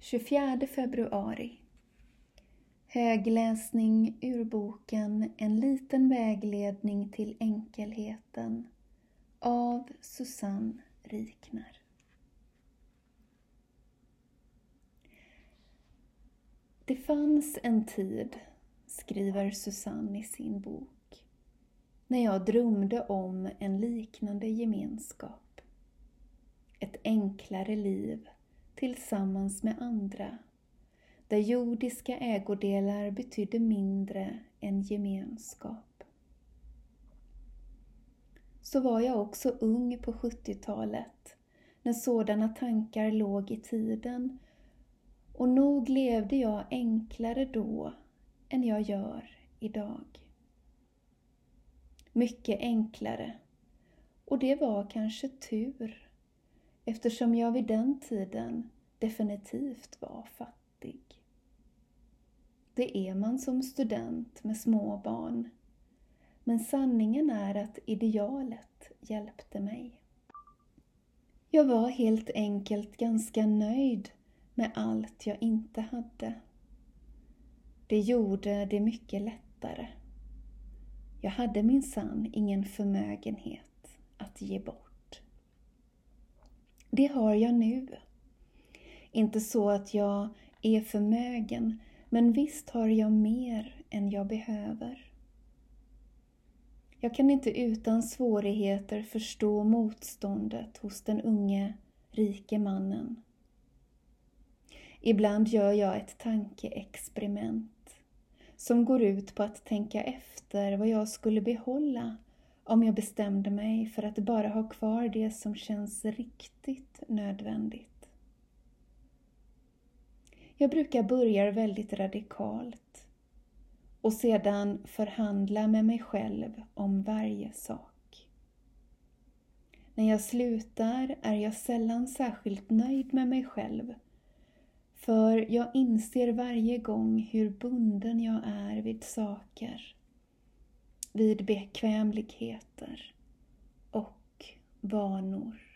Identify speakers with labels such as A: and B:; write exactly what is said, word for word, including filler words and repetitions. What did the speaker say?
A: tjugofjärde februari. Högläsning ur boken En liten vägledning till enkelheten av Susanne Rikner. Det fanns en tid, skriver Susanne i sin bok, när jag drömde om en liknande gemenskap. Ett enklare liv tillsammans med andra, där jordiska ägodelar betydde mindre än gemenskap. Så var jag också ung på sjuttiotalet, när sådana tankar låg i tiden, och nog levde jag enklare då än jag gör idag. Mycket enklare, och det var kanske tur, eftersom jag vid den tiden definitivt var fattig. Det är man som student med småbarn, men sanningen är att idealet hjälpte mig. Jag var helt enkelt ganska nöjd med allt jag inte hade. Det gjorde det mycket lättare. Jag hade minsann ingen förmögenhet att ge bort. Det har jag nu. Inte så att jag är förmögen, men visst har jag mer än jag behöver. Jag kan inte utan svårigheter förstå motståndet hos den unge, rike mannen. Ibland gör jag ett tankeexperiment som går ut på att tänka efter vad jag skulle behålla om jag bestämde mig för att bara ha kvar det som känns riktigt nödvändigt. Jag brukar börja väldigt radikalt och sedan förhandla med mig själv om varje sak. När jag slutar är jag sällan särskilt nöjd med mig själv, för jag inser varje gång hur bunden jag är vid saker, vid bekvämligheter och vanor.